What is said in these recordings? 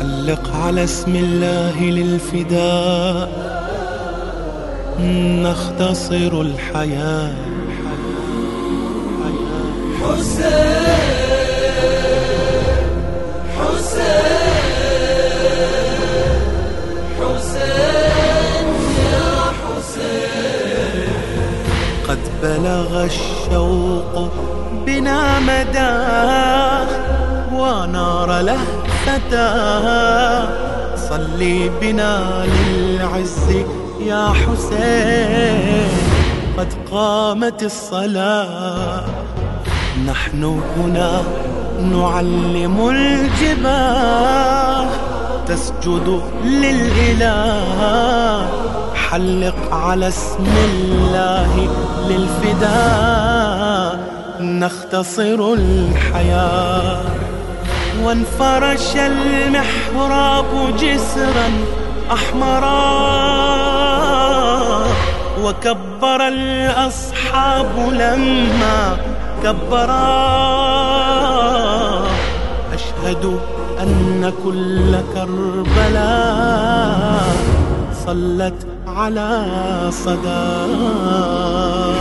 حلق على اسم الله للفداء، نختصر الحياة. حسين يا حسين، قد بلغ الشوق بنا مداه، ونار لهفتاه. صلي بنا للعز يا حسين، قد قامت الصلاة. نحن هنا نعلم الجباه تسجد للإله. حلق على اسم الله للفداء، نختصر الحياة. وانفرش المحراب جسرا أحمرا، وكبر الأصحاب لما كبرا. أشهد أن كل كربلاء صلت على صداه.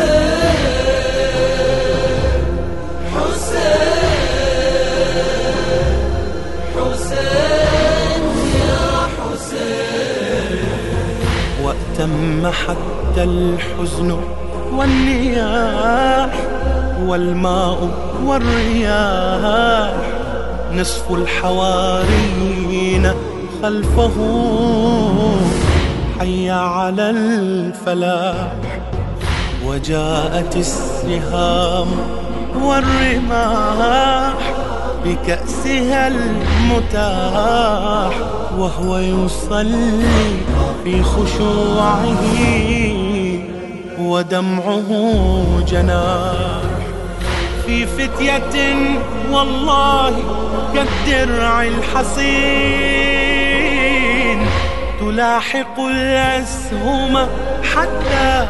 حسين يا حسين، وأتم حتى الحزن والنياح، والماء والرياح. نصف الحواريين خلفه حي على الفلاح. وجاءت السهام والرماح بكأسها المتاح، وهو يصلي في خشوعه ودمعه جناح. في فتية والله كالدرع الحصين، تلاحق الأسهم حتى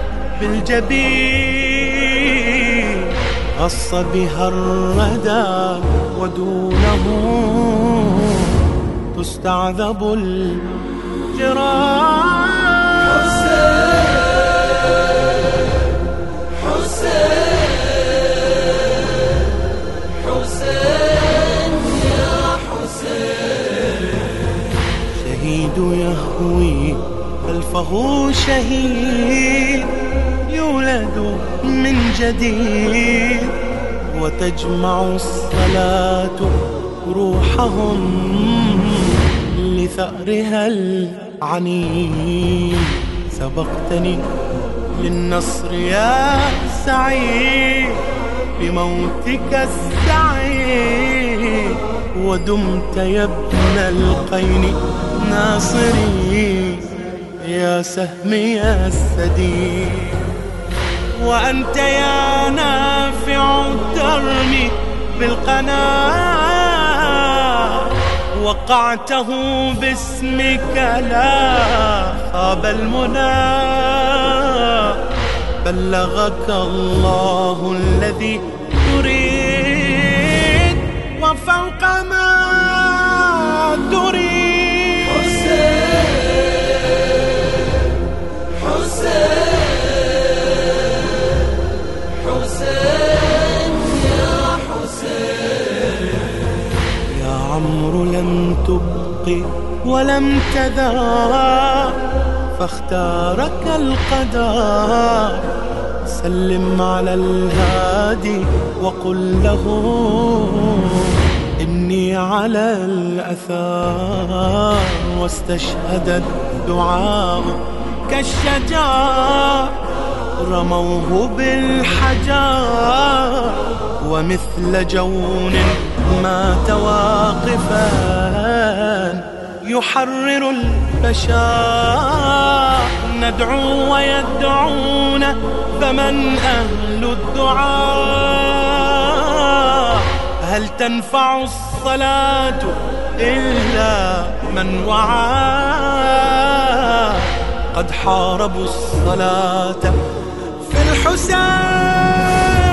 بالجبين. غص بها الردى ودونه تستعذب الجراح. شهيد يهوي خلفه شهيد، يولد من جديد. وتجمع الصلاة روحهم لثأرها العنيد. سبقتني للنصر يا سعيد بموتك السعيد، ودمت يا ابن القين ناصري يا سهمي السديد. وأنت يا نافع الدرم بالقناة، وقعته باسمك لا خاب المنى. بلغك الله الذي تريد وفوق ما تريد. عمرو لم تبق ولم تذر، فاختارك القدر. سلم على الهادي وقل له إني على الأثار. واستشهد الدعاء كالشجار، رموه بالحجار. ومثل جون مات واقفا يحرر البشار. ندعو ويدعون، فمن أهل الدعاء؟ هل تنفع الصلاة إلا من وعى؟ قد حاربوا الصلاة في الحسين.